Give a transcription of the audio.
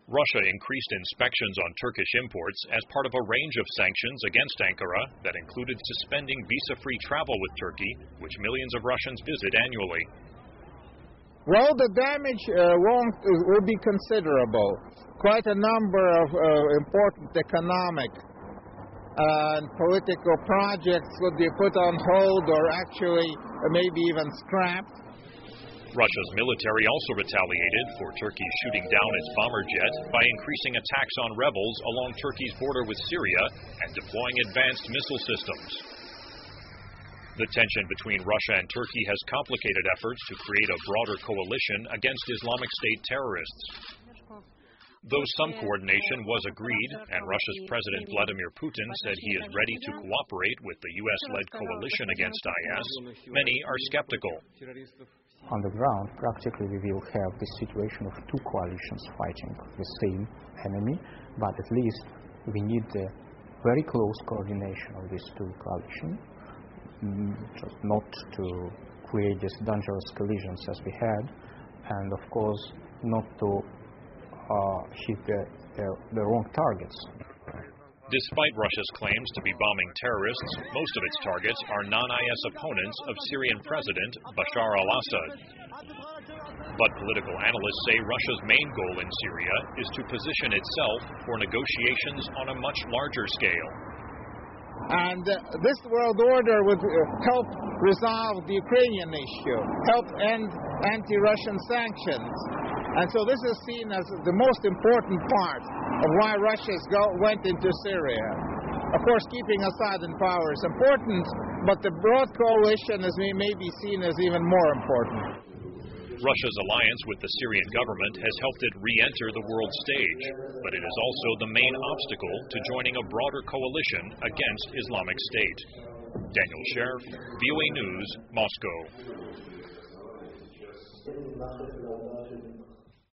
Russia increased inspections on Turkish imports as part of a range of sanctions against Ankara that included suspending visa-free travel with Turkey, which millions of Russians visit annually. Well, the damage will be considerable. Quite a number of important economic and political projects would be put on hold or actually maybe even scrapped. Russia's military also retaliated for Turkey shooting down its bomber jet by increasing attacks on rebels along Turkey's border with Syria and deploying advanced missile systems. The tension between Russia and Turkey has complicated efforts to create a broader coalition against Islamic State terrorists. Though some coordination was agreed, and Russia's President Vladimir Putin said he is ready to cooperate with the U.S.-led coalition against IS, many are skeptical. On the ground, practically we will have this situation of two coalitions fighting the same enemy, but at least we need the very close coordination of these two coalitions, just not to create these dangerous collisions as we had, and of course not to hit the wrong targets. Despite Russia's claims to be bombing terrorists, most of its targets are non-IS opponents of Syrian President Bashar al-Assad. But political analysts say Russia's main goal in Syria is to position itself for negotiations on a much larger scale. And this world order would help resolve the Ukrainian issue, help end anti-Russian sanctions. And so this is seen as the most important part of why Russia went into Syria. Of course, keeping Assad in power is important, but the broad coalition may be seen as even more important. Russia's alliance with the Syrian government has helped it re-enter the world stage, but it is also the main obstacle to joining a broader coalition against Islamic State. Daniel Sherf, VOA News, Moscow.